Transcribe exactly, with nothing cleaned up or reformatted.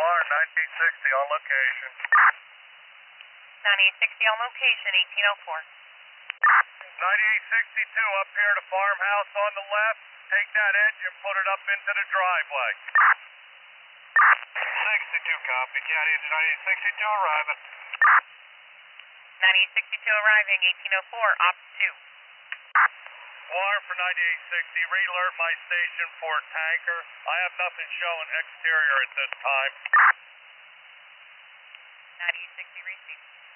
R, ninety-eight sixty on location. ninety-eight sixty on location, eighteen oh four. ninety-eight sixty-two up here to farmhouse on the left. Take that engine, put it up into the driveway. sixty-two copy, County ninety-eight sixty-two arriving. ninety-eight sixty-two arriving, eighteen oh four, op two. Wire for ninety-eight sixty, re-alert my station for tanker. I have nothing showing exterior at this time. ninety-eight sixty received.